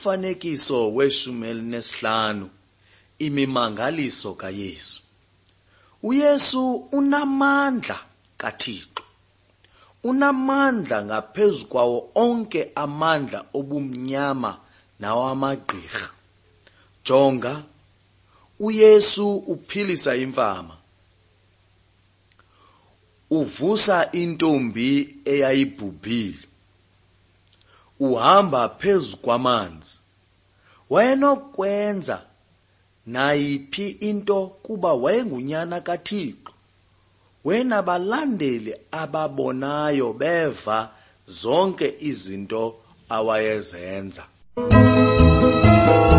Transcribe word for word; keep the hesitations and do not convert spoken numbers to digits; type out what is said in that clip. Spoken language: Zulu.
Umfanekiso weshumi elinesihlanu, imimangaliso kaYesu. uYesu unamandla kaThixo. Unamandla ngaphezu kwawo onke amandla obumnyama nawamagqirha. Jonga, uYesu uphilisa imfama. Uvusa intombi eyayibhubhile. Uhamba phezu kwamanzi. Wayenokwenza nayiphi into kuba wayengunyana kaThixo. Wenabalandeli ababonayo beva zonke izinto awayezenza.